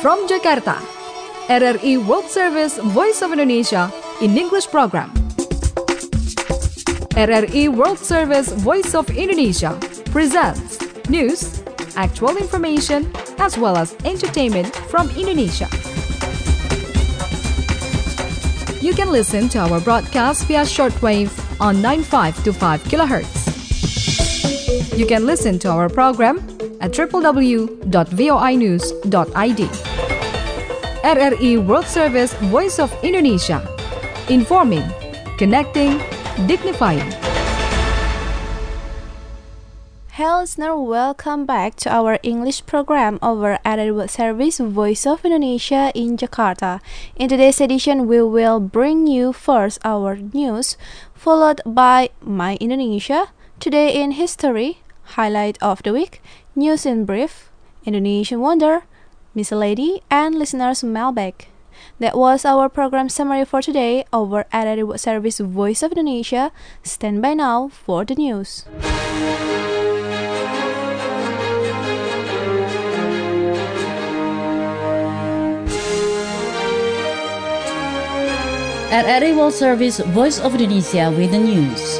From Jakarta, RRI World Service Voice of Indonesia in English program. RRI World Service Voice of Indonesia presents news, actual information, as well as entertainment from Indonesia. You can listen to our broadcast via shortwave on 9525 kHz. You can listen to our program at www.voinews.id. RRI World Service Voice of Indonesia, informing, connecting, dignifying. Hello listener, welcome back to our English program over RRI World Service Voice of Indonesia in Jakarta. In today's edition, we will bring you first our news, followed by My Indonesia, Today in History, Highlight of the Week, News in Brief, Indonesian Wonder, Miss Lady, and listeners' mailbag. That was our program summary for today over RRI World Service Voice of Indonesia. Stand by now for the news. RRI World Service Voice of Indonesia with the news.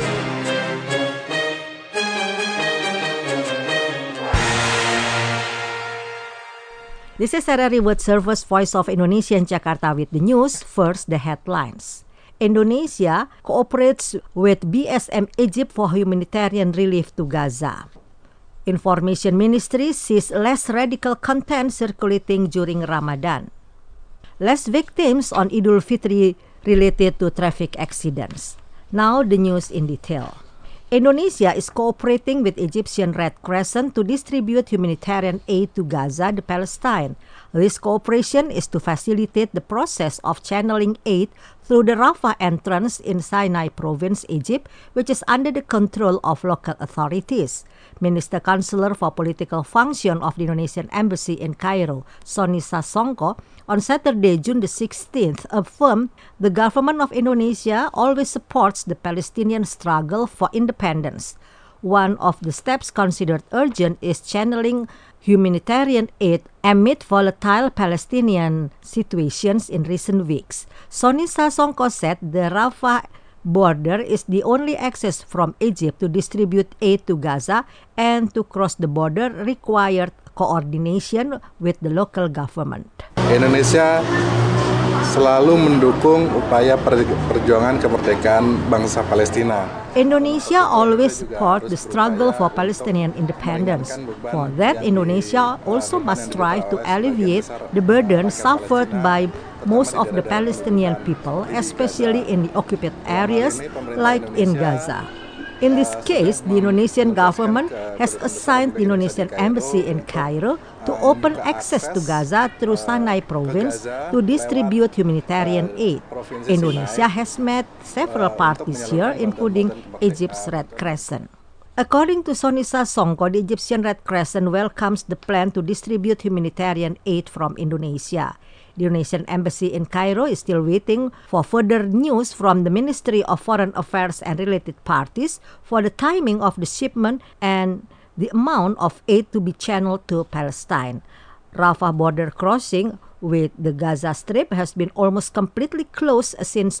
This is RRI World Service Voice of Indonesia in Jakarta with the news. First, the headlines. Indonesia cooperates with BSM Egypt for humanitarian relief to Gaza. Information Ministry sees less radical content circulating during Ramadan. Less victims on Idul Fitri related to traffic accidents. Now the news in detail. Indonesia is cooperating with Egyptian Red Crescent to distribute humanitarian aid to Gaza, the Palestine. This cooperation is to facilitate the process of channeling aid through the Rafah entrance in Sinai Province, Egypt, which is under the control of local authorities. Minister Counselor for Political Function of the Indonesian Embassy in Cairo, Sony Sasongko, on Saturday, June the 16th, affirmed the government of Indonesia always supports the Palestinian struggle for independence. One of the steps considered urgent is channeling humanitarian aid amid volatile Palestinian situations in recent weeks. Sony Sasongko said the Rafah border is the only access from Egypt to distribute aid to Gaza, and to cross the border required coordination with the local government. Indonesia selalu mendukung upaya perjuangan kemerdekaan bangsa Palestina. Indonesia always supports the struggle for Palestinian independence. For that, Indonesia also must strive to alleviate the burden suffered by most of the Palestinian people, especially in the occupied areas like in Gaza. In this case, the Indonesian government has assigned the Indonesian Embassy in Cairo to open access to Gaza through Sinai Province to distribute humanitarian aid. Indonesia has met several parties here, including Egypt's Red Crescent. According to Sony Sasongko, the Egyptian Red Crescent welcomes the plan to distribute humanitarian aid from Indonesia. The Indonesian Embassy in Cairo is still waiting for further news from the Ministry of Foreign Affairs and related parties for the timing of the shipment and the amount of aid to be channeled to Palestine. Rafah border crossing with the Gaza Strip has been almost completely closed since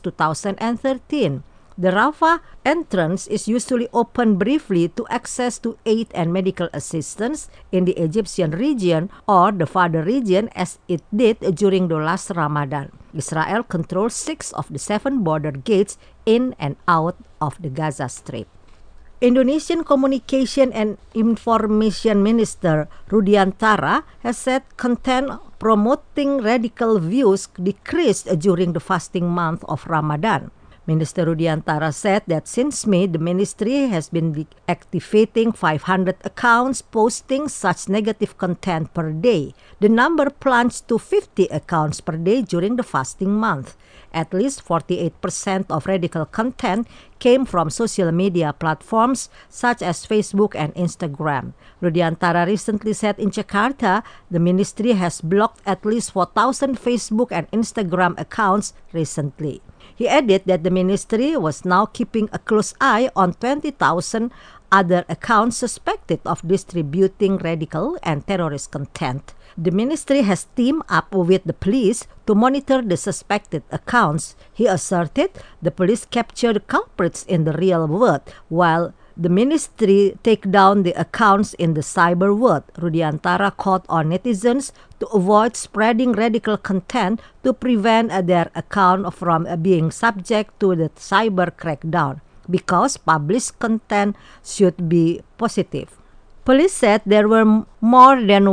2013. The Rafah entrance is usually open briefly to access to aid and medical assistance in the Egyptian region or the Far region, as it did during the last Ramadan. Israel controls 6 of the 7 border gates in and out of the Gaza Strip. Indonesian Communication and Information Minister Rudiantara has said content promoting radical views decreased during the fasting month of Ramadan. Minister Rudiantara said that since May, the ministry has been deactivating 500 accounts posting such negative content per day. The number plunged to 50 accounts per day during the fasting month. At least 48% of radical content came from social media platforms such as Facebook and Instagram. Rudiantara recently said in Jakarta, the ministry has blocked at least 4,000 Facebook and Instagram accounts recently. He added that the ministry was now keeping a close eye on 20,000 other accounts suspected of distributing radical and terrorist content. The ministry has teamed up with the police to monitor the suspected accounts. He asserted the police captured culprits in the real world, while the ministry take down the accounts in the cyber world. Rudiantara called on netizens to avoid spreading radical content to prevent their account from being subject to the cyber crackdown, because published content should be positive. Police said there were more than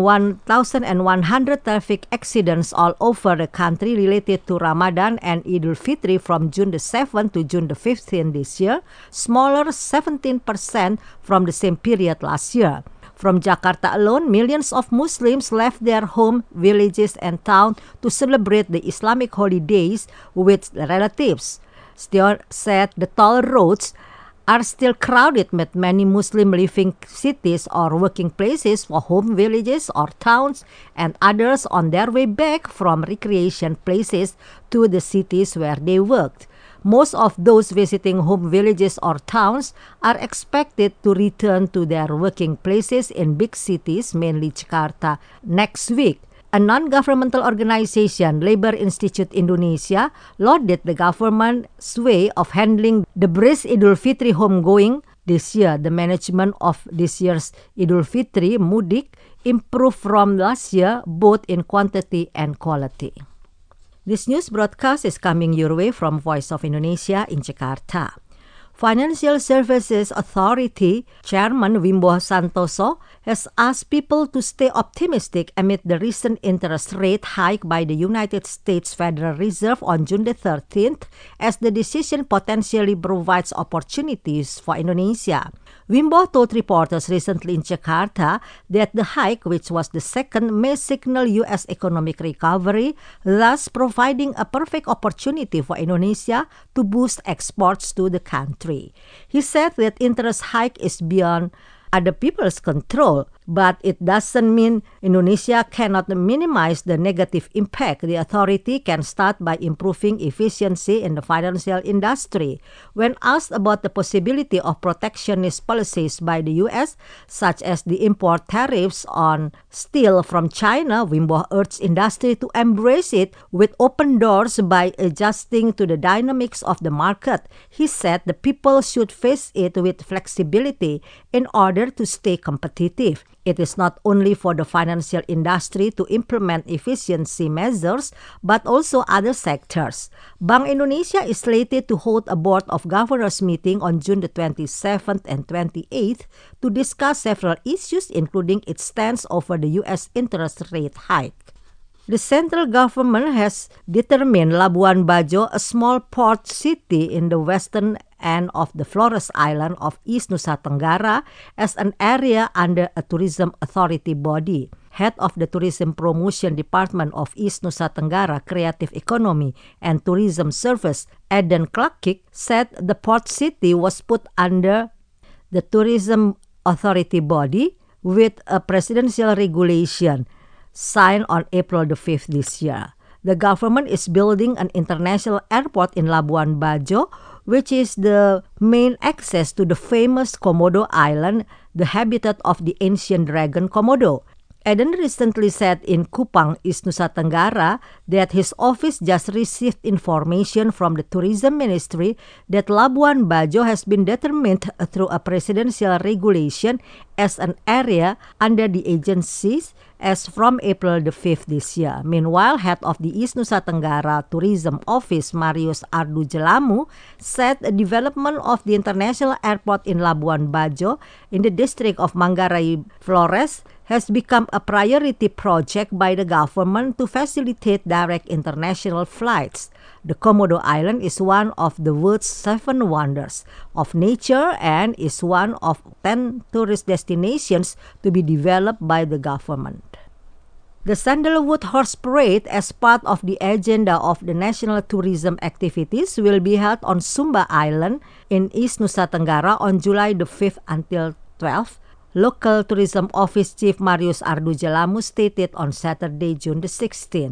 1,100 traffic accidents all over the country related to Ramadan and Idul Fitri from June the 7th to June the 15th this year, smaller 17% from the same period last year. From Jakarta alone, millions of Muslims left their home, villages, and towns to celebrate the Islamic holidays with relatives. Still said the toll roads are still crowded with many Muslim living cities or working places for home villages or towns, and others on their way back from recreation places to the cities where they worked. Most of those visiting home villages or towns are expected to return to their working places in big cities, mainly Jakarta, next week. A non-governmental organization, Labor Institute Indonesia, lauded the government's way of handling the brisk Idul Fitri homegoing this year. The management of this year's Idul Fitri mudik improved from last year, both in quantity and quality. This news broadcast is coming your way from Voice of Indonesia in Jakarta. Financial Services Authority Chairman Wimbo Santoso has asked people to stay optimistic amid the recent interest rate hike by the United States Federal Reserve on June the 13th, as the decision potentially provides opportunities for Indonesia. Wimbo told reporters recently in Jakarta that the hike, which was the second, may signal U.S. economic recovery, thus providing a perfect opportunity for Indonesia to boost exports to the country. He said that interest hike is beyond other people's control, but it doesn't mean Indonesia cannot minimize the negative impact. The authority can start by improving efficiency in the financial industry. When asked about the possibility of protectionist policies by the U.S., such as the import tariffs on steel from China, Wimbo urged industry to embrace it with open doors by adjusting to the dynamics of the market. He said the people should face it with flexibility in order to stay competitive. It is not only for the financial industry to implement efficiency measures, but also other sectors. Bank Indonesia is slated to hold a Board of Governors meeting on June the 27th and 28th to discuss several issues, including its stance over the U.S. interest rate hike. The central government has determined Labuan Bajo, a small port city in the western end of the Flores Island of East Nusa Tenggara, as an area under a tourism authority body. Head of the Tourism Promotion Department of East Nusa Tenggara Creative Economy and Tourism Service, Eden Klakik, said the port city was put under the tourism authority body with a presidential regulation signed on April the 5th this year. The government is building an international airport in Labuan Bajo, which is the main access to the famous Komodo Island, the habitat of the ancient dragon Komodo. Eden recently said in Kupang, East Nusa Tenggara, that his office just received information from the Tourism Ministry that Labuan Bajo has been determined through a presidential regulation as an area under the agencies as from April the 5th this year. Meanwhile, head of the East Nusa Tenggara Tourism Office, Marius Ardu Jelamu, said the development of the international airport in Labuan Bajo in the district of Manggarai Flores has become a priority project by the government to facilitate direct international flights. The Komodo Island is one of the world's 7 wonders of nature and is one of 10 tourist destinations to be developed by the government. The Sandalwood Horse Parade, as part of the agenda of the national tourism activities, will be held on Sumba Island in East Nusa Tenggara on July the 5th until 12th. Local Tourism Office Chief Marius Ardu Jelamu stated on Saturday, June the 16th.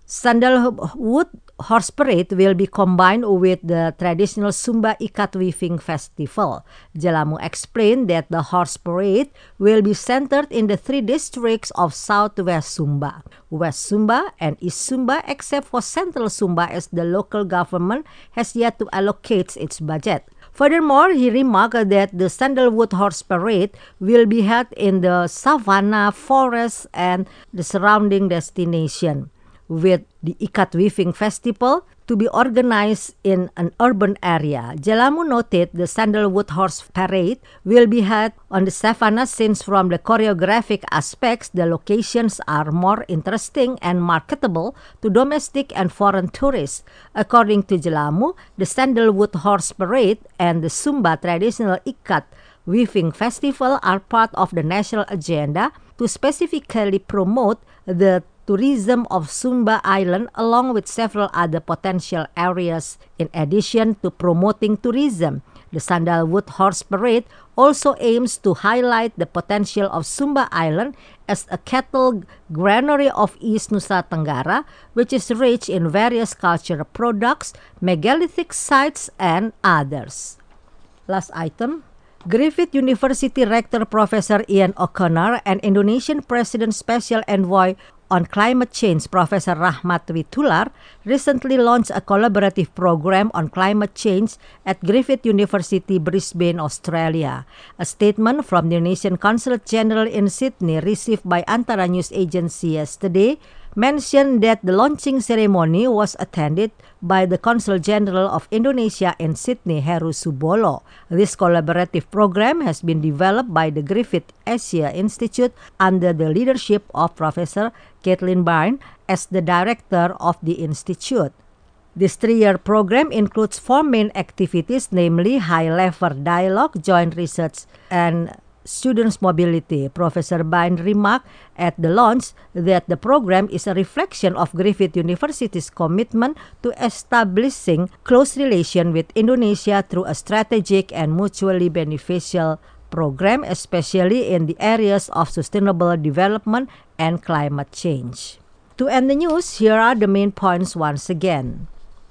Sandalwood Horse Parade will be combined with the traditional Sumba Ikat Weaving Festival. Jalamu explained that the horse parade will be centered in the 3 districts of Southwest Sumba, West Sumba, and East Sumba, except for Central Sumba, as the local government has yet to allocate its budget. Furthermore, he remarked that the Sandalwood Horse Parade will be held in the savannah, forest, and the surrounding destination, with the Ikat Weaving Festival to be organized in an urban area. Jalamu noted the Sandalwood Horse Parade will be held on the savannah since from the choreographic aspects, the locations are more interesting and marketable to domestic and foreign tourists. According to Jalamu, the Sandalwood Horse Parade and the Sumba Traditional Ikat Weaving Festival are part of the national agenda to specifically promote the tourism of Sumba Island along with several other potential areas. In addition to promoting tourism, the Sandalwood Horse Parade also aims to highlight the potential of Sumba Island as a cattle granary of East Nusa Tenggara, which is rich in various cultural products, megalithic sites, and others. Last item. Griffith University Rector Professor Ian O'Connor and Indonesian President Special Envoy on Climate Change Professor Rahmat Witoelar recently launched a collaborative program on climate change at Griffith University, Brisbane, Australia. A statement from the Indonesian Consulate General in Sydney received by Antara News Agency yesterday mentioned that the launching ceremony was attended by the Consul General of Indonesia in Sydney, Heru Subolo. This collaborative program has been developed by the Griffith Asia Institute under the leadership of Professor Caitlin Byrne as the director of the institute. This 3-year program includes 4 main activities, namely high-level dialogue, joint research, and students' mobility. Professor Byrne remarked at the launch that the program is a reflection of Griffith University's commitment to establishing close relation with Indonesia through a strategic and mutually beneficial program, especially in the areas of sustainable development and climate change. To end the news, here are the main points once again.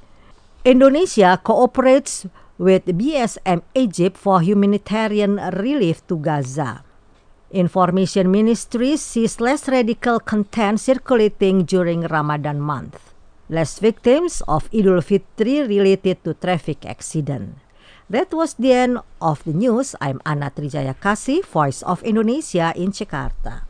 Indonesia cooperates with BSM Egypt for humanitarian relief to Gaza. Information Ministry sees less radical content circulating during Ramadan month. Less victims of Idul Fitri related to traffic accident. That was the end of the news. I'm Anna Trijaya Kasih, Voice of Indonesia in Jakarta.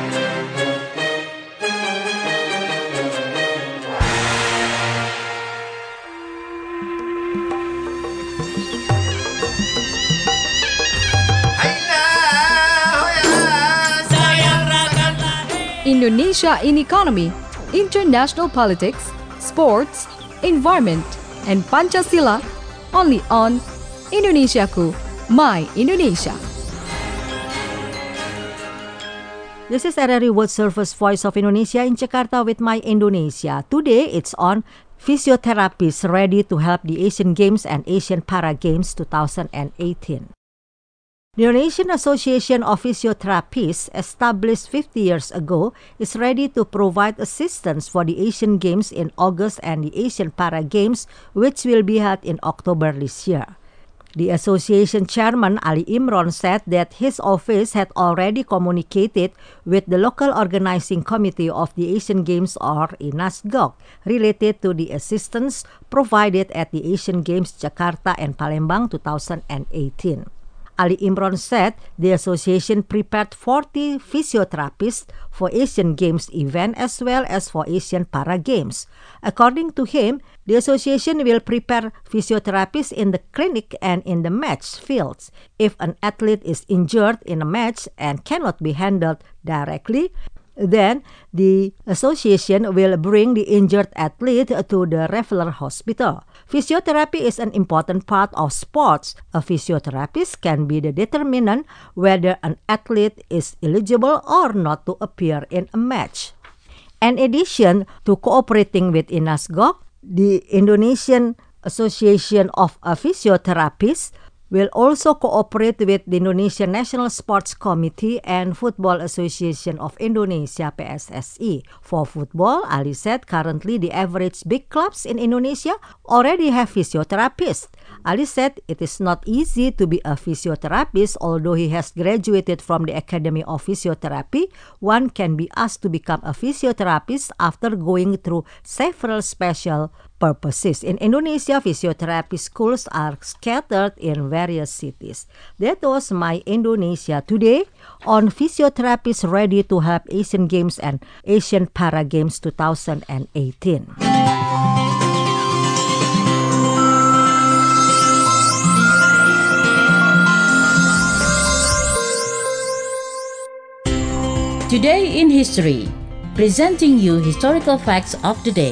Indonesia in economy, international politics, sports, environment, and Pancasila, only on Indonesiaku, My Indonesia. This is RRI World Service Voice of Indonesia in Jakarta with My Indonesia. Today it's on physiotherapists ready to help the Asian Games and Asian Para Games 2018. The Indonesian Association of Physiotherapists, established 50 years ago, is ready to provide assistance for the Asian Games in August and the Asian Para Games, which will be held in October this year. The association chairman Ali Imron said that his office had already communicated with the local organizing committee of the Asian Games, or INASGOG, related to the assistance provided at the Asian Games Jakarta and Palembang 2018. Ali Imron said the association prepared 40 physiotherapists for Asian Games event as well as for Asian Para Games. According to him, the association will prepare physiotherapists in the clinic and in the match fields. If an athlete is injured in a match and cannot be handled directly, then the association will bring the injured athlete to the referral hospital. Physiotherapy is an important part of sports. A physiotherapist can be the determinant whether an athlete is eligible or not to appear in a match. In addition to cooperating with INASGOG, the Indonesian Association of Physiotherapists will also cooperate with the Indonesian National Sports Committee and Football Association of Indonesia (PSSI). For football, Ali said currently the average big clubs in Indonesia already have physiotherapists. Ali said it is not easy to be a physiotherapist, although he has graduated from the Academy of Physiotherapy. One can be asked to become a physiotherapist after going through several special purposes. In Indonesia, physiotherapy schools are scattered in various cities. That was my Indonesia Today on physiotherapists ready to help Asian Games and Asian Para Games 2018. Today in History, presenting you historical facts of the day.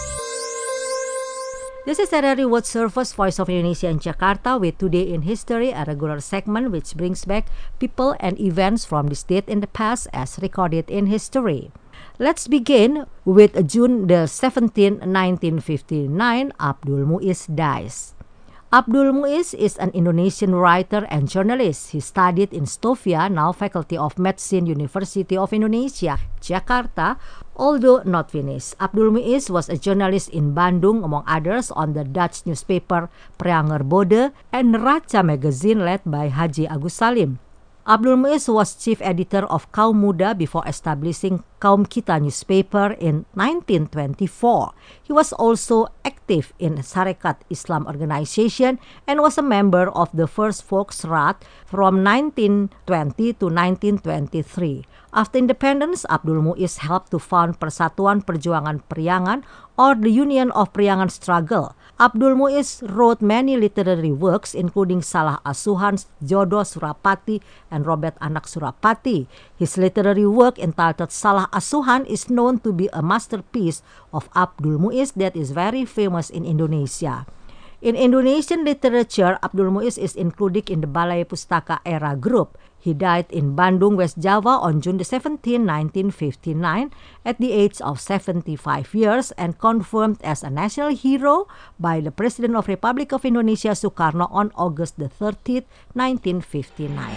This is RRI World Service, Voice of Indonesia in Jakarta with Today in History, a regular segment which brings back people and events from this date in the past as recorded in history. Let's begin with June the 17th, 1959, Abdul Muiz dies. Abdul Muiz is an Indonesian writer and journalist. He studied in Stovia, now Faculty of Medicine, University of Indonesia, Jakarta, although not finished. Abdul Muiz was a journalist in Bandung, among others, on the Dutch newspaper Preanger Bode and Raca magazine led by Haji Agus Salim. Abdul Muiz was chief editor of Kaum Muda before establishing Kaum Kita newspaper in 1924. He was also active in Sarekat Islam organization and was a member of the first Volksraad from 1920 to 1923. After independence, Abdul Muiz helped to found Persatuan Perjuangan Priangan or the Union of Priangan Struggle. Abdul Muiz wrote many literary works including Salah Asuhan, Jodoh Surapati, and Robert Anak Surapati. His literary work entitled Salah Asuhan is known to be a masterpiece of Abdul Muiz that is very famous in Indonesia. In Indonesian literature, Abdul Muiz is included in the Balai Pustaka Era group. He died in Bandung, West Java on June 17, 1959 at the age of 75 years and confirmed as a national hero by the President of Republic of Indonesia Sukarno on August 30, 1959.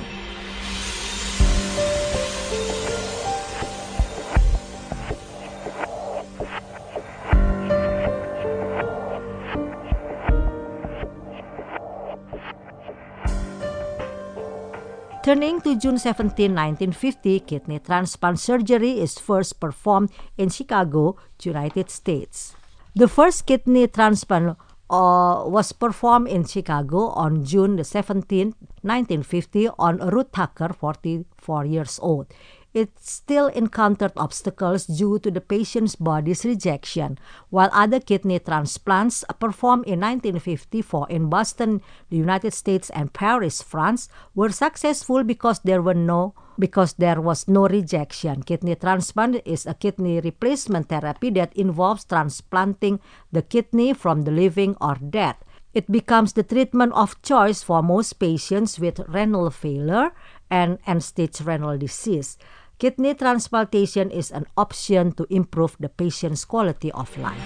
Turning to June 17, 1950, kidney transplant surgery is first performed in Chicago, United States. The first kidney transplant was performed in Chicago on June 17, 1950 on Ruth Tucker, 44 years old. It still encountered obstacles due to the patient's body's rejection, while other kidney transplants performed in 1954 in Boston, the United States, and Paris, France, were successful because there was no rejection. Kidney transplant is a kidney replacement therapy that involves transplanting the kidney from the living or dead. It becomes the treatment of choice for most patients with renal failure and end-stage renal disease. Kidney transplantation is an option to improve the patient's quality of life.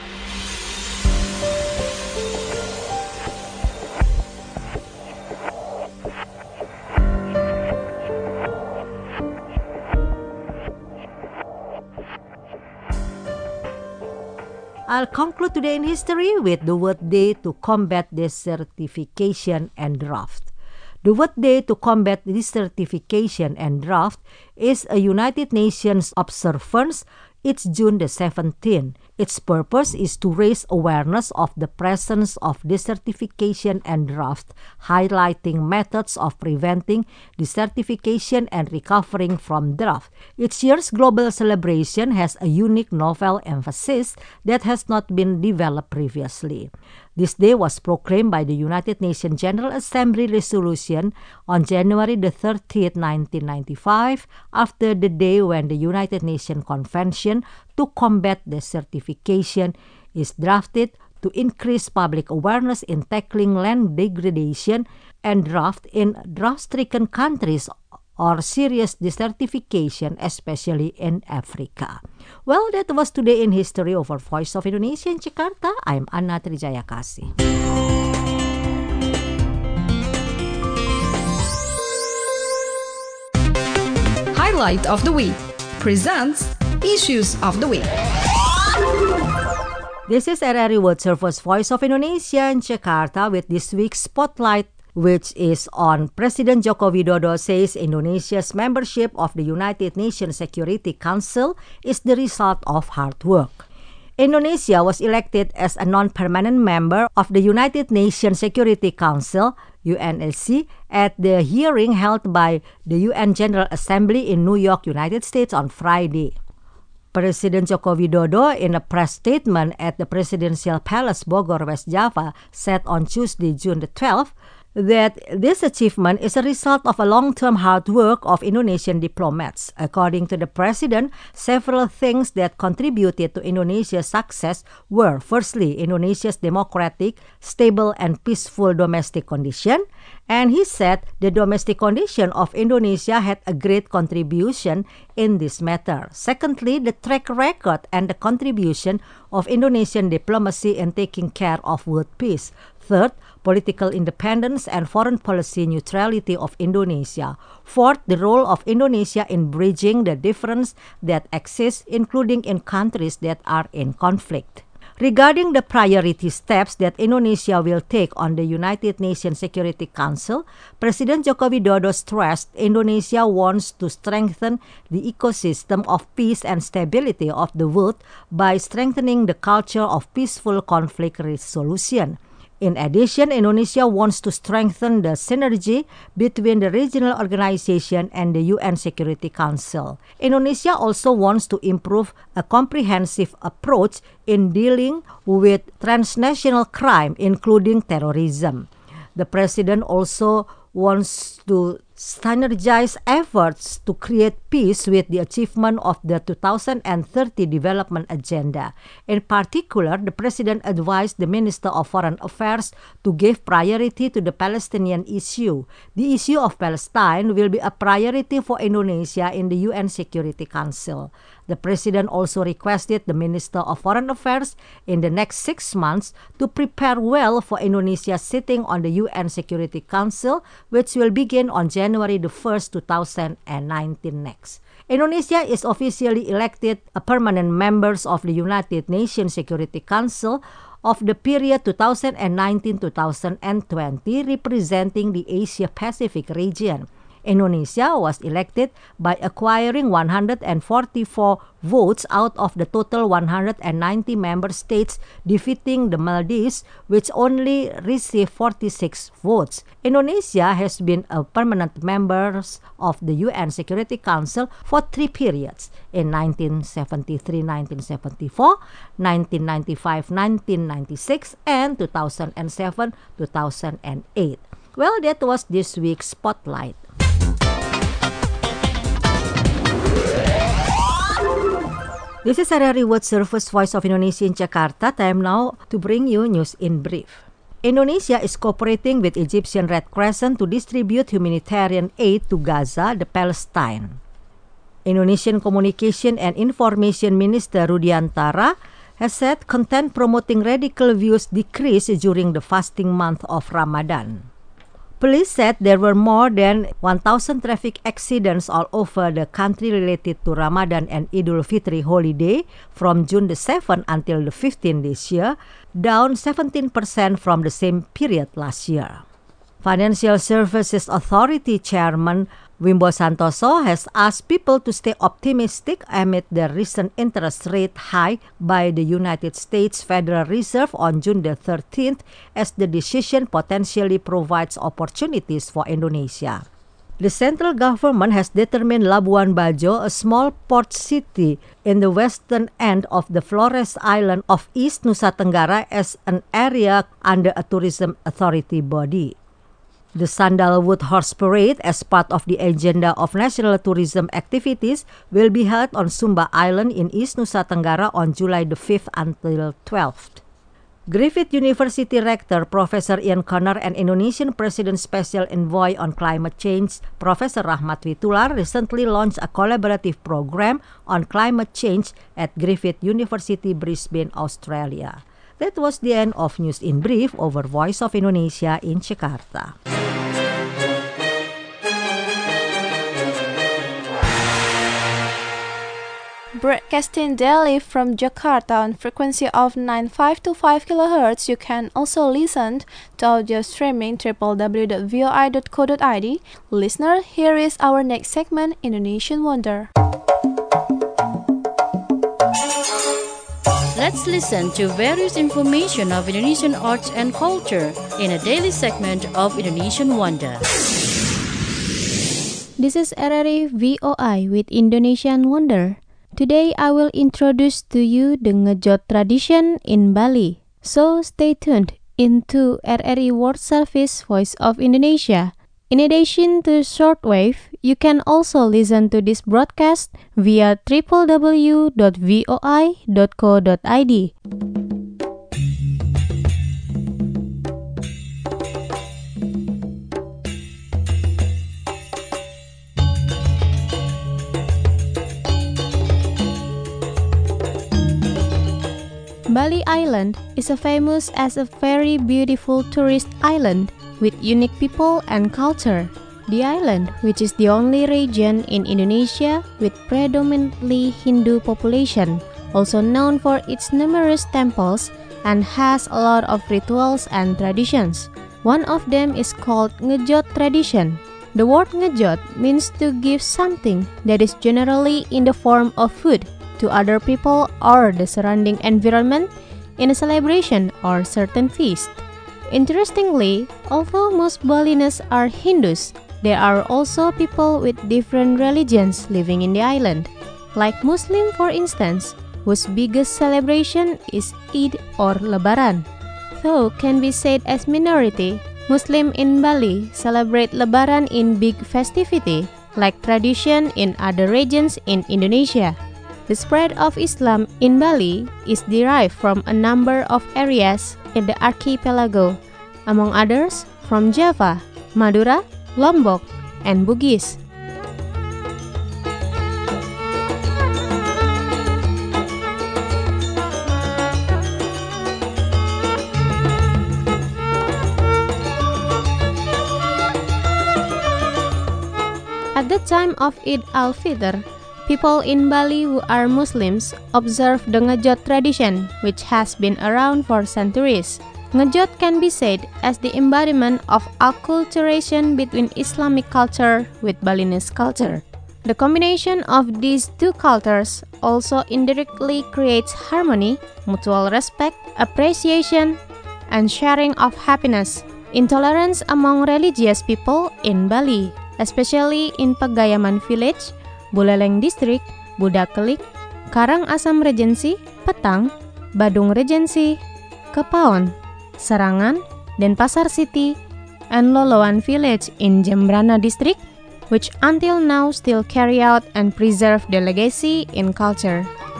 I'll conclude today in history with the World Day to Combat Desertification and Drought. The World Day to Combat Desertification and Drought is a United Nations observance. It's June 17. Its purpose is to raise awareness of the presence of desertification and drought, highlighting methods of preventing desertification and recovering from drought. Each year's global celebration has a unique novel emphasis that has not been developed previously. This day was proclaimed by the United Nations General Assembly resolution on January 30, 1995, after the day when the United Nations Convention to Combat Desertification is drafted to increase public awareness in tackling land degradation and drought in drought-stricken countries or serious desertification, especially in Africa. Well, that was Today in History over Voice of Indonesia in Jakarta. I'm Anna Trijaya Kasih. Highlight of the Week presents Issues of the Week. This is RRI World Service Voice of Indonesia in Jakarta with this week's Spotlight, which is on President Joko Widodo says Indonesia's membership of the United Nations Security Council is the result of hard work. Indonesia was elected as a non-permanent member of the United Nations Security Council, UNSC, at the hearing held by the UN General Assembly in New York, United States on Friday. President Joko Widodo, in a press statement at the Presidential Palace, Bogor, West Java, said on Tuesday, June the 12th, that this achievement is a result of a long-term hard work of Indonesian diplomats. According to the president, several things that contributed to Indonesia's success were, firstly, Indonesia's democratic, stable, and peaceful domestic condition. And he said the domestic condition of Indonesia had a great contribution in this matter. Secondly, the track record and the contribution of Indonesian diplomacy in taking care of world peace. Third, political independence and foreign policy neutrality of Indonesia. Fourth, the role of Indonesia in bridging the difference that exists, including in countries that are in conflict. Regarding the priority steps that Indonesia will take on the United Nations Security Council, President Joko Widodo stressed Indonesia wants to strengthen the ecosystem of peace and stability of the world by strengthening the culture of peaceful conflict resolution. In addition, Indonesia wants to strengthen the synergy between the regional organization and the UN Security Council. Indonesia also wants to improve a comprehensive approach in dealing with transnational crime, including terrorism. The president also wants to standardize efforts to create peace with the achievement of the 2030 Development Agenda. In particular, the president advised the Minister of Foreign Affairs to give priority to the Palestinian issue. The issue of Palestine will be a priority for Indonesia in the UN Security Council. The president also requested the Minister of Foreign Affairs in the next 6 months to prepare well for Indonesia sitting on the UN Security Council, which will begin on January the 1st, 2019 next. Indonesia is officially elected a permanent members of the United Nations Security Council of the period 2019-2020, representing the Asia-Pacific region. Indonesia was elected by acquiring 144 votes out of the total 190 member states, defeating the Maldives, which only received 46 votes. Indonesia has been a permanent member of the UN Security Council for 3 periods, in 1973-1974, 1995-1996, and 2007-2008. Well, that was this week's Spotlight. This is RRI World Service Voice of Indonesia in Jakarta. Time now to bring you news in brief. Indonesia is cooperating with Egyptian Red Crescent to distribute humanitarian aid to Gaza, the Palestine. Indonesian Communication and Information Minister Rudiantara has said content promoting radical views decreased during the fasting month of Ramadan. Police said there were more than 1,000 traffic accidents all over the country related to Ramadan and Idul Fitri holiday from June the 7th until the 15th this year, down 17% from the same period last year. Financial Services Authority Chairman Wimbo Santoso has asked people to stay optimistic amid the recent interest rate hike by the United States Federal Reserve on June the 13th, as the decision potentially provides opportunities for Indonesia. The central government has determined Labuan Bajo, a small port city in the western end of the Flores Island of East Nusa Tenggara, as an area under a tourism authority body. The Sandalwood Horse Parade, as part of the agenda of national tourism activities, will be held on Sumba Island in East Nusa Tenggara on July the 5th until 12th. Griffith University Rector Professor Ian Conner and Indonesian President's Special Envoy on Climate Change, Professor Rahmat Witoelar, recently launched a collaborative program on climate change at Griffith University, Brisbane, Australia. That was the end of News in Brief over Voice of Indonesia in Jakarta. broadcasting daily from Jakarta on frequency of 9525 kHz. You can also listen to audio streaming www.voi.co.id. Listener, here is our next segment, Indonesian Wonder. Let's listen to various information of Indonesian arts and culture in a daily segment of Indonesian Wonder. This is RRI VOI with Indonesian Wonder. Today I will introduce to you the ngejot tradition in Bali. So stay tuned into RRI World Service Voice of Indonesia. In addition to shortwave, you can also listen to this broadcast via www.voi.co.id. Bali Island is famous as a very beautiful tourist island with unique people and culture. The island, which is the only region in Indonesia with predominantly Hindu population, also known for its numerous temples and has a lot of rituals and traditions. One of them is called ngejot tradition. The word ngejot means to give something that is generally in the form of food to other people or the surrounding environment in a celebration or certain feast. Interestingly, although most Balinese are Hindus, there are also people with different religions living in the island. Like Muslim, for instance, whose biggest celebration is Eid or Lebaran. Though can be said as minority, Muslim in Bali celebrate Lebaran in big festivity, like tradition in other regions in Indonesia. The spread of Islam in Bali is derived from a number of areas in the archipelago, among others from Java, Madura, Lombok, and Bugis. At the time of Eid al-Fitr, people in Bali who are Muslims observe the ngejot tradition, which has been around for centuries. Ngejot can be said as the embodiment of acculturation between Islamic culture with Balinese culture. The combination of these two cultures also indirectly creates harmony, mutual respect, appreciation, and sharing of happiness, intolerance among religious people in Bali, especially in Pagayaman Village, Buleleng District, Budakelik, Karangasem Regency, Petang, Badung Regency, Kepaon, Serangan, Denpasar City, and Loloan Village in Jembrana District, which until now still carry out and preserve the legacy in culture.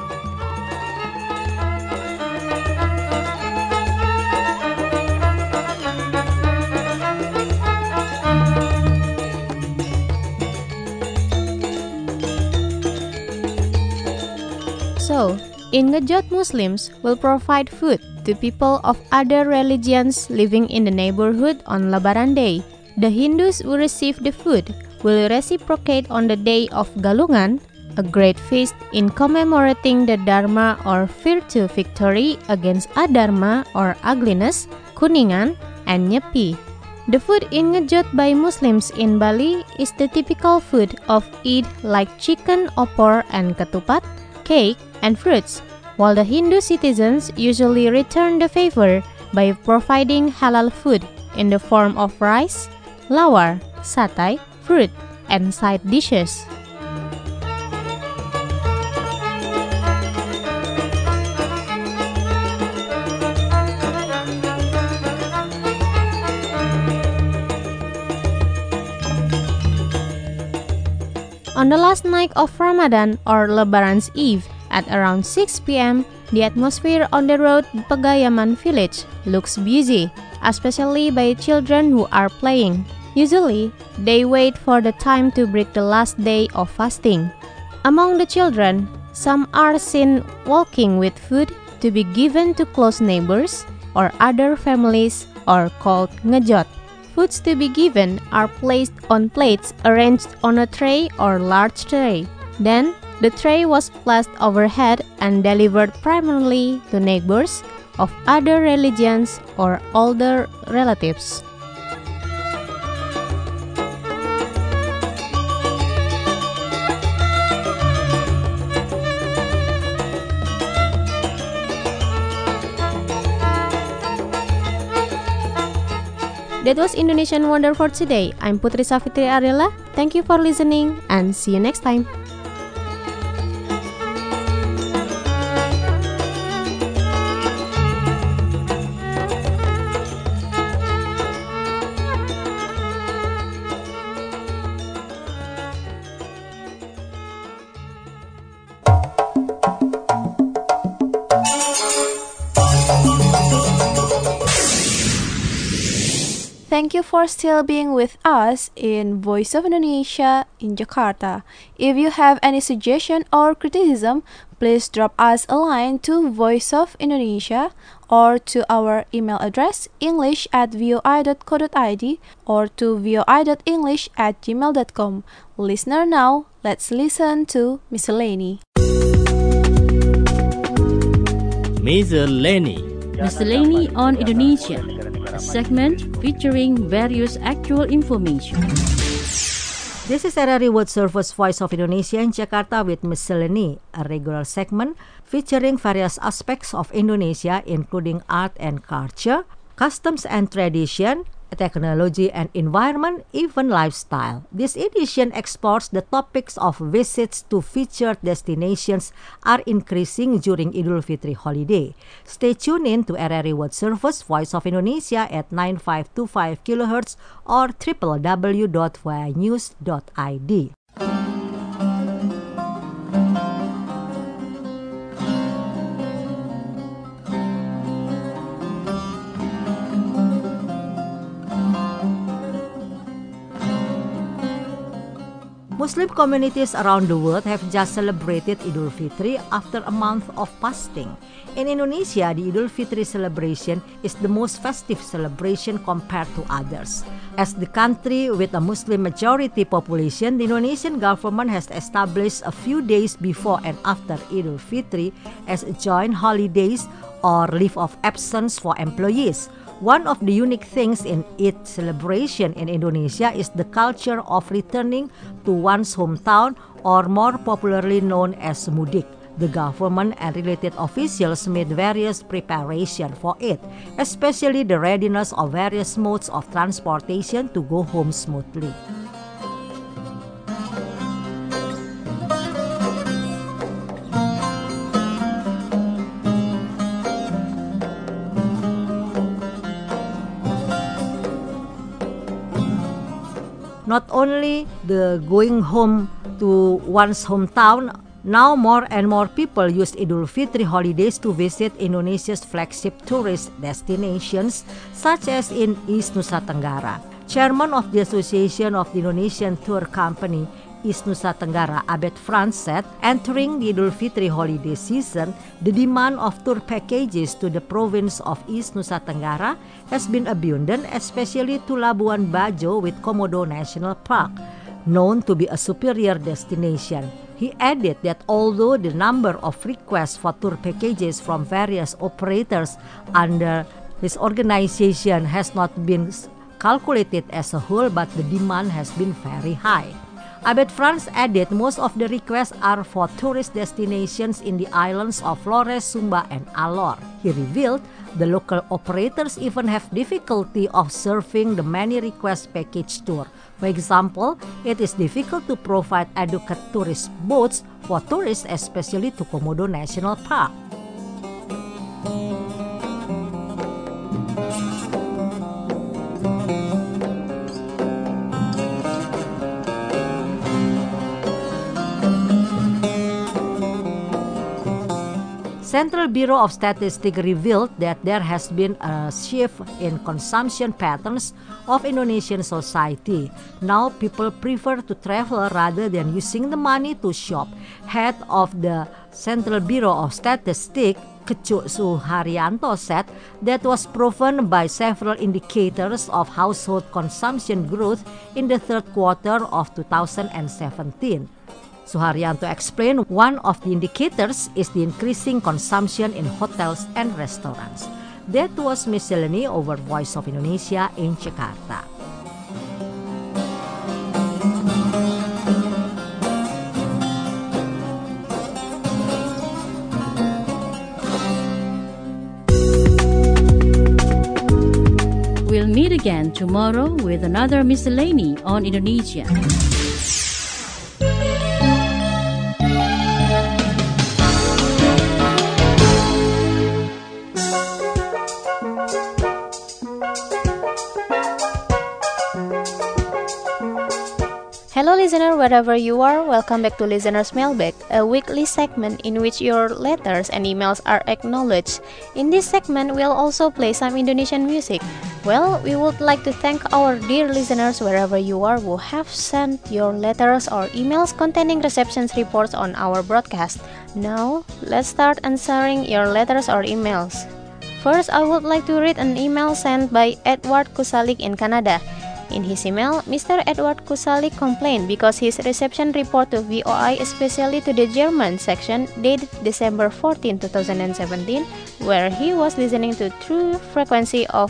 So, in ngejot, Muslims will provide food to people of other religions living in the neighborhood on Lebaran Day. The Hindus who receive the food will reciprocate on the day of Galungan, a great feast in commemorating the Dharma or virtue victory against adharma or ugliness, Kuningan, and Nyepi. The food in ngejot by Muslims in Bali is the typical food of Eid like chicken, opor, and ketupat, cake, and fruits, while the Hindu citizens usually return the favor by providing halal food in the form of rice, lawar, satay, fruit, and side dishes. On the last night of Ramadan or Lebaran's Eve, at around 6 p.m., the atmosphere on the road Pagayaman Village looks busy, especially by children who are playing. Usually, they wait for the time to break the last day of fasting. Among the children, some are seen walking with food to be given to close neighbors or other families or called ngejot. Foods to be given are placed on plates arranged on a tray or large tray. Then, The tray was placed overhead and delivered primarily to neighbors of other religions or older relatives. That was Indonesian Wonder for today. I'm Putri Safitri Ariela. Thank you for listening and see you next time. Thank you for still being with us in Voice of Indonesia in Jakarta. If you have any suggestion or criticism, please drop us a line to Voice of Indonesia or to our email address english@voi.co.id or to voi.english@gmail.com. Listener now, let's listen to Miscellany. Miscellany on Indonesia, a segment featuring various actual information. This is RRI World Service Voice of Indonesia in Jakarta with Miscellany, a regular segment featuring various aspects of Indonesia including art and culture, customs and tradition, technology and environment, even lifestyle. This edition explores the topics of visits to featured destinations are increasing during Idul Fitri holiday. Stay tuned in to RRI World Service Voice of Indonesia at 9525 kHz or www.voanews.id. Muslim communities around the world have just celebrated Idul Fitri after a month of fasting. In Indonesia, the Idul Fitri celebration is the most festive celebration compared to others. As the country with a Muslim majority population, the Indonesian government has established a few days before and after Idul Fitri as joint holidays or leave of absence for employees. One of the unique things in its celebration in Indonesia is the culture of returning to one's hometown, or more popularly known as mudik. The government and related officials made various preparations for it, especially the readiness of various modes of transportation to go home smoothly. Not only the going home to one's hometown, now more and more people use Idul Fitri holidays to visit Indonesia's flagship tourist destinations, such as in East Nusa Tenggara. Chairman of the Association of the Indonesian Tour Company, East Nusa Tenggara, Abed Franz, said, entering the Idul Fitri holiday season, the demand of tour packages to the province of East Nusa Tenggara has been abundant, especially to Labuan Bajo with Komodo National Park, known to be a superior destination. He added that although the number of requests for tour packages from various operators under his organization has not been calculated as a whole, but the demand has been very high. Abed Franz added most of the requests are for tourist destinations in the islands of Flores, Sumba, and Alor. He revealed the local operators even have difficulty of serving the many request package tour. For example, it is difficult to provide adequate tourist boats for tourists, especially to Komodo National Park. Central Bureau of Statistics revealed that there has been a shift in consumption patterns of Indonesian society. Now people prefer to travel rather than using the money to shop. Head of the Central Bureau of Statistics, Kecu Suharyanto, said that was proven by several indicators of household consumption growth in the third quarter of 2017. Suharyanto explained one of the indicators is the increasing consumption in hotels and restaurants. That was Miss Seleni over Voice of Indonesia in Jakarta. We'll meet again tomorrow with another miscellany on Indonesia. Hello listener, wherever you are, welcome back to Listener's Mailbag, a weekly segment in which your letters and emails are acknowledged. In this segment, we'll also play some Indonesian music. Well, we would like to thank our dear listeners wherever you are who have sent your letters or emails containing reception reports on our broadcast. Now, let's start answering your letters or emails. First, I would like to read an email sent by Edward Kusalik in Canada. In his email, Mr. Edward Kusalik complained because his reception report to VOI, especially to the German section, dated December 14, 2017, where he was listening to true frequency of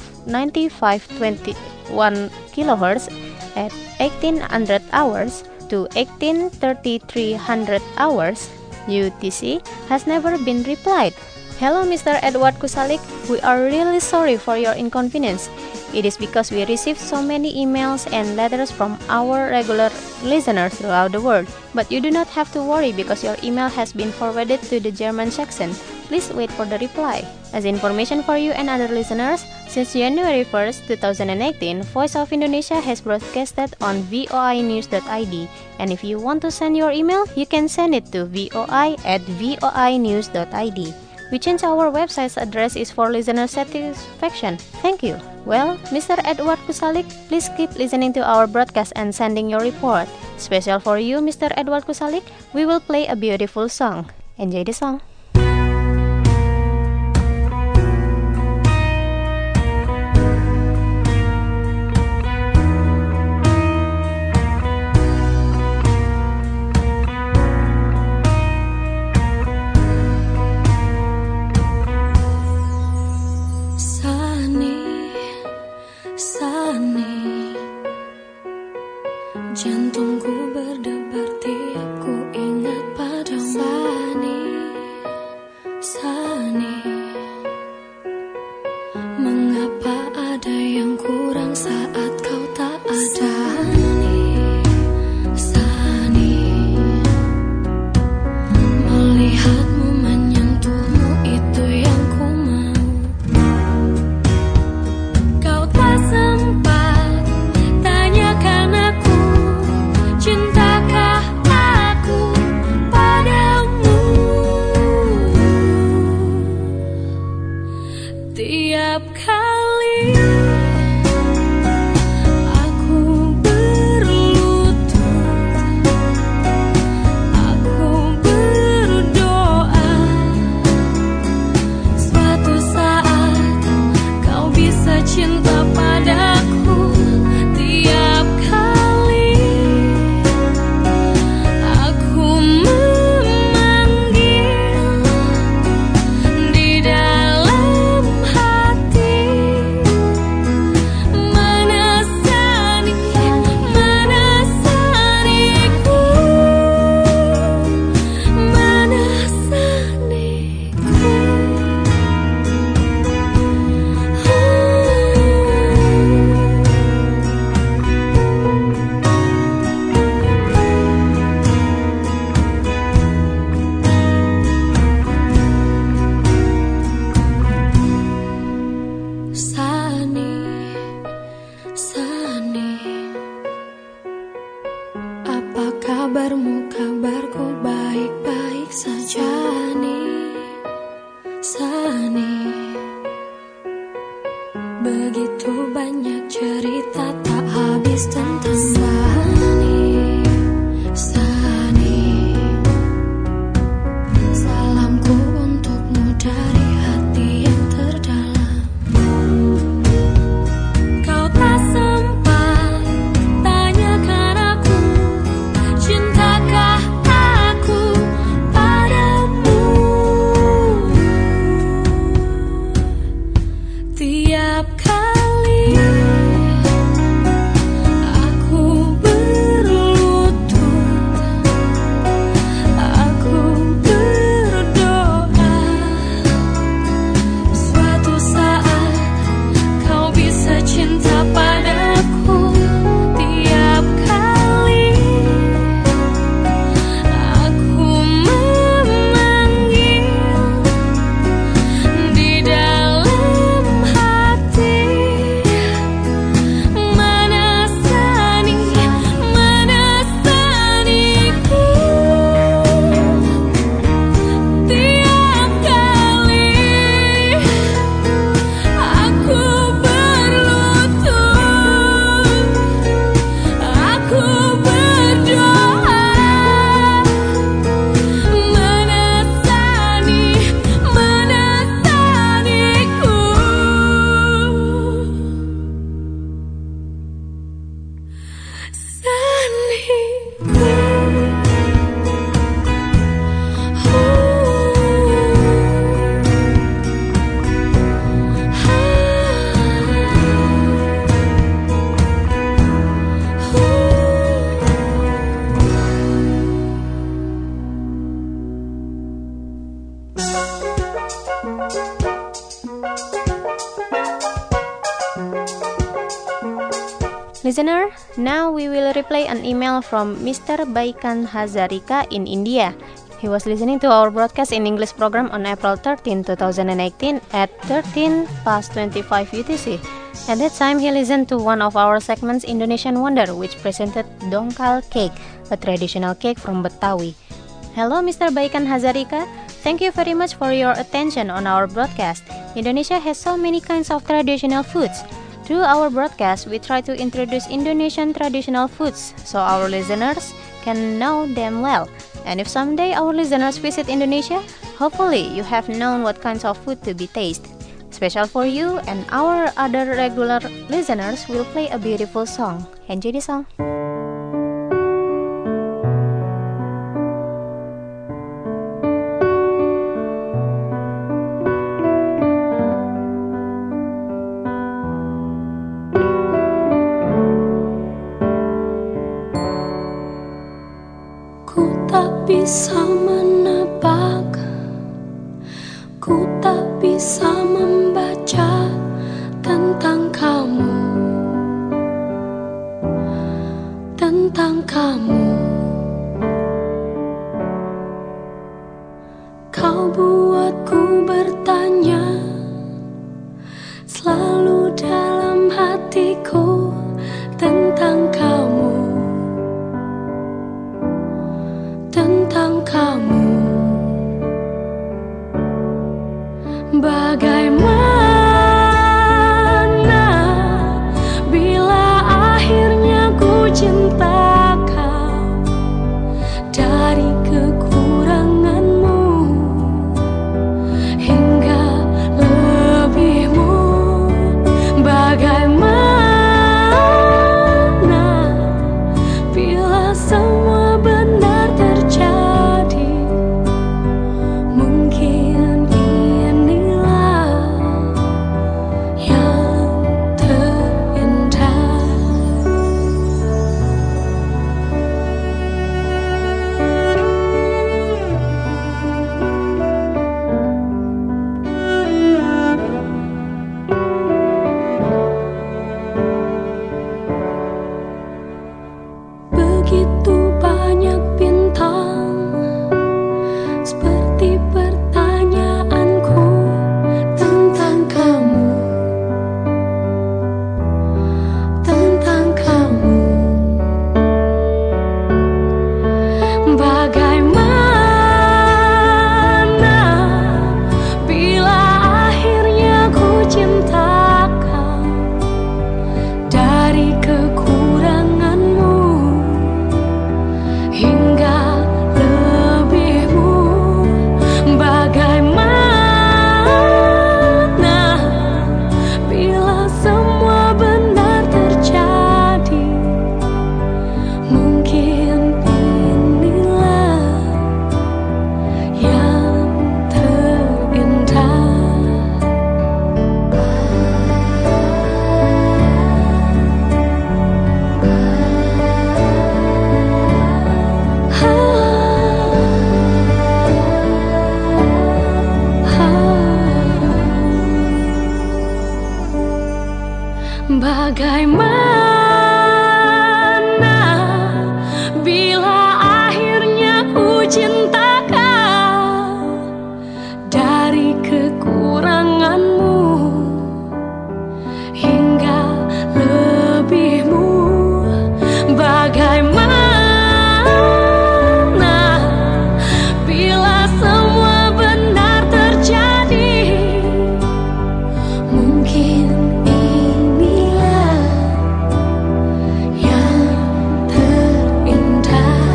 9521 kHz at 1800 hours to 183300 hours UTC, has never been replied. Hello Mr. Edward Kusalik, we are really sorry for your inconvenience. It is because we received so many emails and letters from our regular listeners throughout the world. But you do not have to worry because your email has been forwarded to the German section. Please wait for the reply. As information for you and other listeners, since January 1st, 2018, Voice of Indonesia has broadcasted on voinews.id. And if you want to send your email, you can send it to voi@voinews.id. We changed our website's address is for listener satisfaction. Thank you. Well, Mr. Edward Kusalik, please keep listening to our broadcast and sending your report. Special for you, Mr. Edward Kusalik, we will play a beautiful song. Enjoy the song. Jantungku berdebar tiap ku ingat padamu. Sani, mengapa ada yang kurang saat kau tak ada? Sani, melihatmu menyentuhmu itu yang ku mau. Kau tak sempat tanyakan aku, cintakah aku padamu? Tiap kali aku berlutut, aku berdoa, suatu saat kau bisa cinta padaku. Tiap kali aku memanggil di dalam hati, mana Sani, mana Saniku, mana Saniku. Sani, Sani, apa kabarmu? Kabarku baik-baik saja nih. Sani, begitu banyak cerita tak habis tentang Sani. Sani, salamku untukmu dari hati yang terdalam. Kau tak sempat tanyakan aku, cintakah Listener, now we will replay an email from Mr. Baikan Hazarika in India. He was listening to our broadcast in English program on April 13, 2018 at 13:25 UTC. At that time, he listened to one of our segments, Indonesian Wonder, which presented dongkal cake, a traditional cake from Betawi. Hello, Mr. Baikan Hazarika. Thank you very much for your attention on our broadcast. Indonesia has so many kinds of traditional foods. Through our broadcast, we try to introduce Indonesian traditional foods so our listeners can know them well. And if someday our listeners visit Indonesia, hopefully you have known what kinds of food to be tasted. Special for you and our other regular listeners will play a beautiful song. Enjoy the song. Ku tak bisa menebak, ku tak bisa membaca tentang kamu, tentang kamu. Kau buatku bertanya selalu dalam hatiku tentang kamu, tentang kamu. Bagaimana bila akhirnya ku cinta kau dari kekuranganmu hingga lebihmu. Bagaimana bila semua benar terjadi? Mungkin inilah yang terindah. Begitu banyak bintang seperti pertanyaanku tentang kamu, tentang kamu. Bagaimana bila akhirnya ku cinta kau dari kekuranganmu hingga lebihmu. Bagaimana bila semua benar terjadi? Mungkin inilah yang terindah. Bagaimana bila akhirnya ku cinta kau dari kekuranganmu hingga lebihmu? Bagaimana bila semua benar terjadi? Mungkin inilah yang terindah.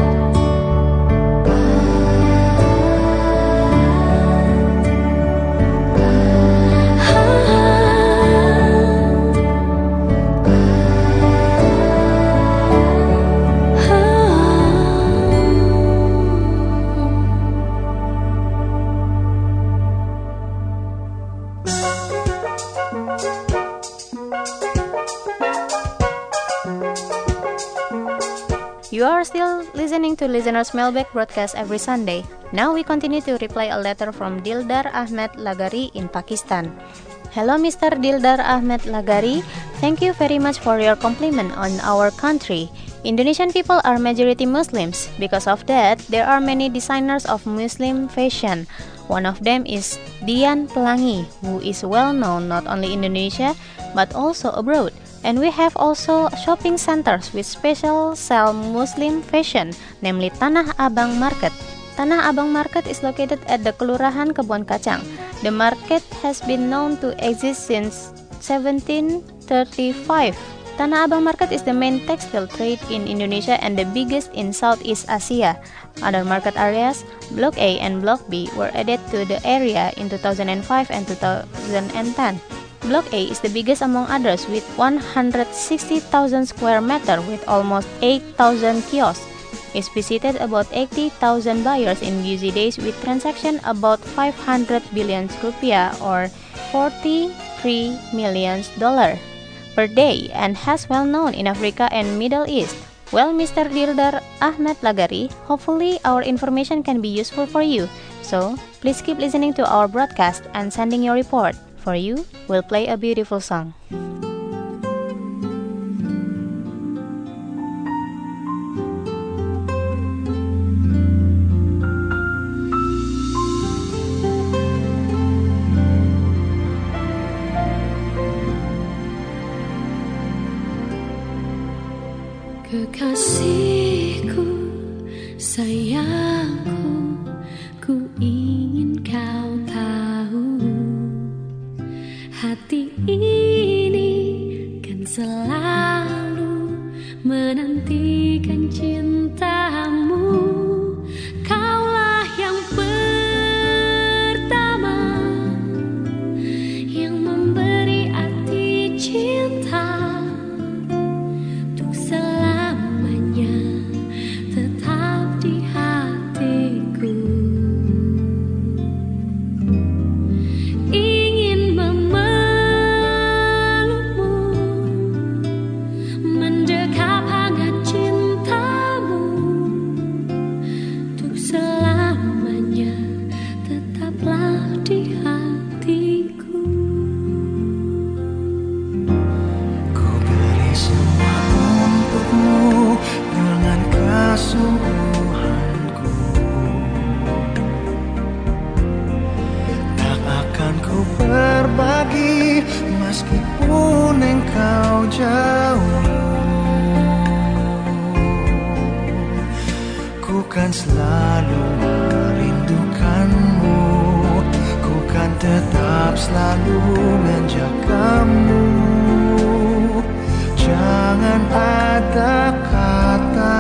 You are still listening to Listener's Mailbag broadcast every Sunday. Now we continue to reply a letter from Dildar Ahmed Lagari in Pakistan. Hello Mr. Dildar Ahmed Lagari, Thank you very much for your compliment on our country. Indonesian people are majority Muslims. Because of that, there are many designers of Muslim fashion. One of them is Dian Pelangi, who is well known not only in Indonesia but also abroad. And we have also shopping centers with special sell Muslim fashion, namely Tanah Abang Market. Tanah Abang Market is located at the Kelurahan Kebon Kacang. The market has been known to exist since 1735. Tanah Abang Market is the main textile trade in Indonesia and the biggest in Southeast Asia. Other market areas, Block A and Block B, were added to the area in 2005 and 2010. Block A is the biggest among others with 160,000 square meter with almost 8,000 kiosks. It's visited about 80,000 buyers in busy days with transaction about 500 billion rupiah or $43 million per day and has well known in Africa and Middle East. Well, Mr. Dildar Ahmad Lagari, hopefully our information can be useful for you. So, please keep listening to our broadcast and sending your report. For you, we'll play a beautiful song. Kekasihku, sayangku, ku ingin kau tahu, hati ini kan selalu menantikan cintamu. Kaulah yang pertama yang memberi arti cinta. Meskipun engkau jauh, ku kan selalu merindukanmu, ku kan tetap selalu menjagamu. Jangan ada kata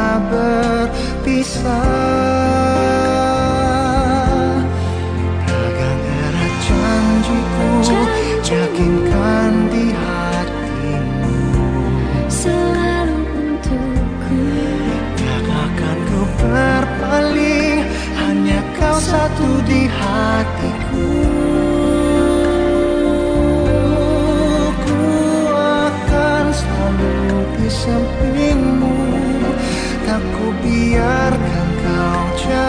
berpisah, pegang erat janjiku, yakinkan di hatimu, selalu untukku. Tak akan ku berpaling, hanya kau satu di hatiku. Ku akan selalu di sampingmu, tak ku biarkan kau jauh.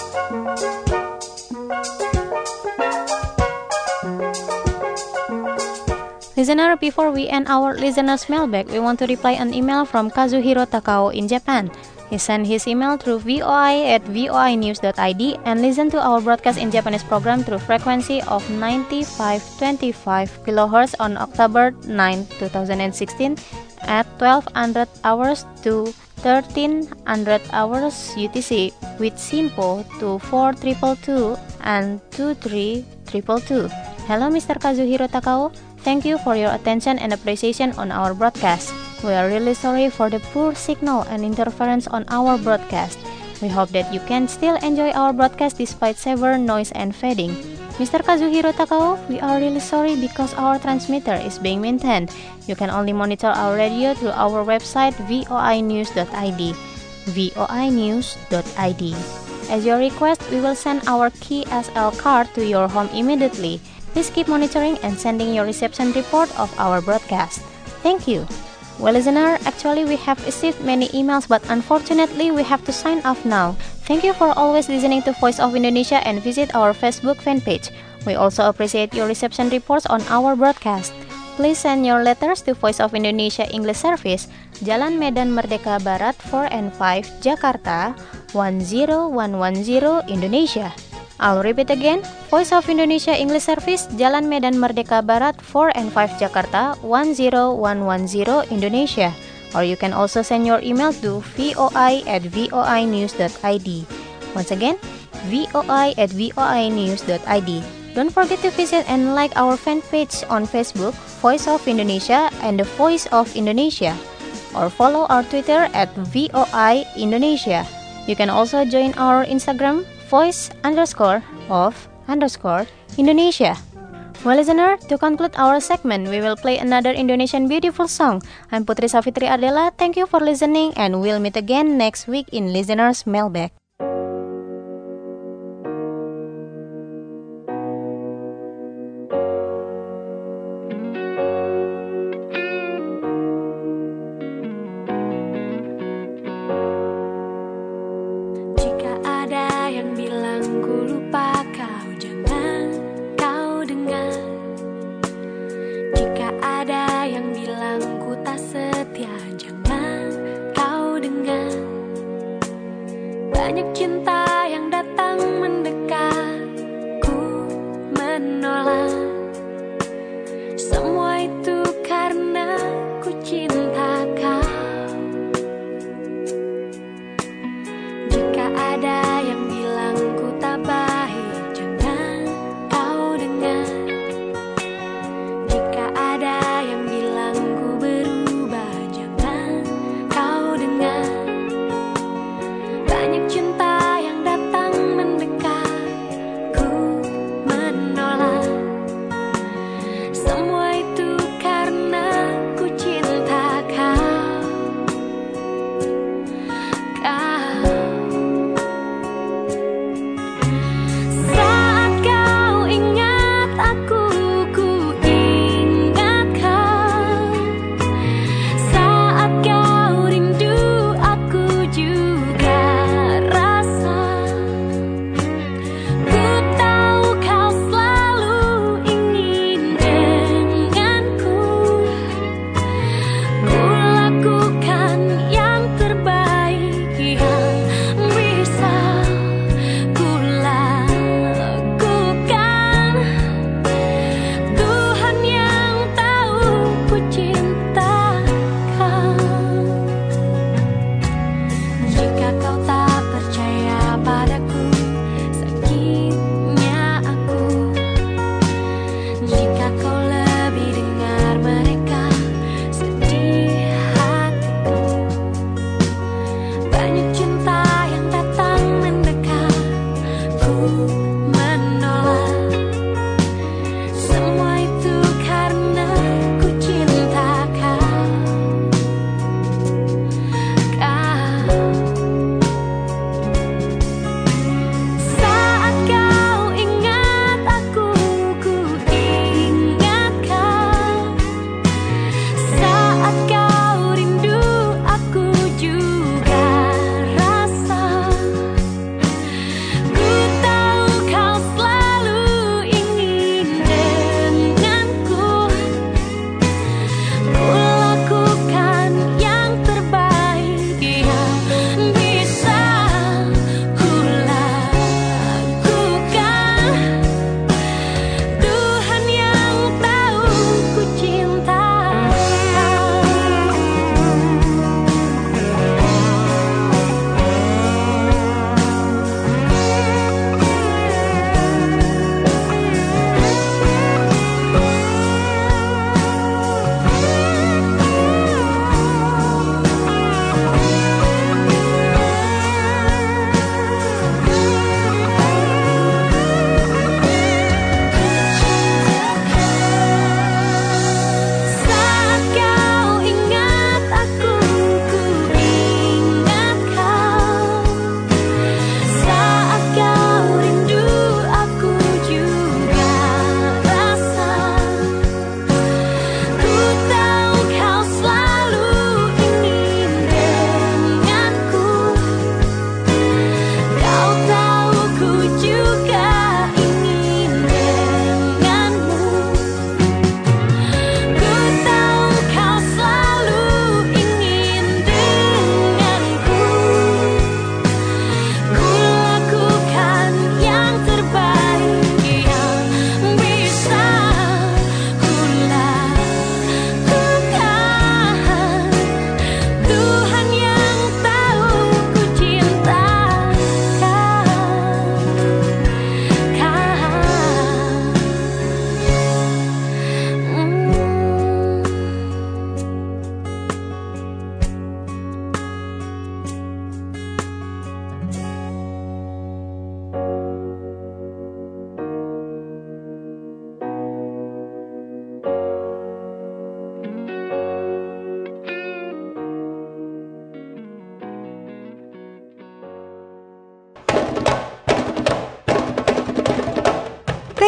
Listener, before we end our listener's mailbag, we want to reply an email from Kazuhiro Takao in Japan. He sent his email through voi@voinews.id and listen to our broadcast in Japanese program through frequency of 9525 kHz on October 9, 2016 at 1200 hours to 1300 hours UTC with SINPO to 4222 and 23222. Hello Mr. Kazuhiro Takao. Thank you for your attention and appreciation on our broadcast. We are really sorry for the poor signal and interference on our broadcast. We hope that you can still enjoy our broadcast despite severe noise and fading. Mr. Kazuhiro Takao, we are really sorry because our transmitter is being maintained. You can only monitor our radio through our website voinews.id. voinews.id. As your request, we will send our KSL card to your home immediately. Please keep monitoring and sending your reception report of our broadcast. Thank you. Well, listener, actually we have received many emails, but unfortunately we have to sign off now. Thank you for always listening to Voice of Indonesia and visit our Facebook fan page. We also appreciate your reception reports on our broadcast. Please send your letters to Voice of Indonesia English Service, Jalan Medan Merdeka Barat 4 and 5, Jakarta 10110, Indonesia. I'll repeat again, Voice of Indonesia English Service, Jalan Medan Merdeka Barat 4 and 5 Jakarta 10110 Indonesia. Or you can also send your email to voi@voinews.id. Once again, voi@voinews.id. Don't forget to visit and like our fan page on Facebook, Voice of Indonesia and The Voice of Indonesia. Or follow our Twitter at VOI Indonesia. You can also join our Instagram, voice_of_Indonesia. Well, listener, to conclude our segment, we will play another Indonesian beautiful song. I'm Putri Savitri Ardela. Thank you for listening, and we'll meet again next week in Listener's Mailbag. Banyak cinta yang datang mendekat, ku menolak. Semua itu karena ku cinta kau. Jika ada yang bilang ku tak baik, jangan kau dengar. Jika ada yang bilang ku berubah, jangan kau dengar. Banyak cinta yang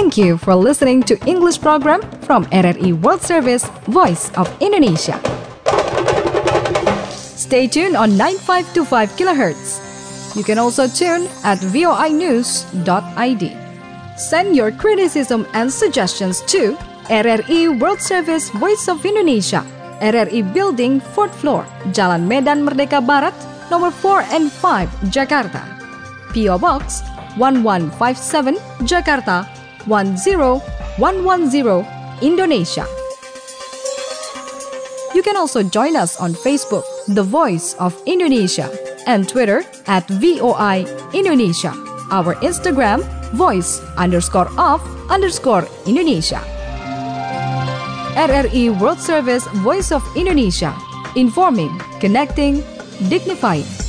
Thank you for listening to English program from RRI World Service, Voice of Indonesia. Stay tuned on 9525 kHz. You can also tune at voinews.id. Send your criticism and suggestions to RRI World Service, Voice of Indonesia, RRI Building, 4th floor, Jalan Medan Merdeka Barat, nomor 4 and 5, Jakarta. PO Box 1157, Jakarta 10110, Indonesia. You can also join us on Facebook, The Voice of Indonesia, and Twitter at VOI Indonesia. Our Instagram, voice_of_Indonesia. RRI World Service, Voice of Indonesia. Informing, connecting, dignifying.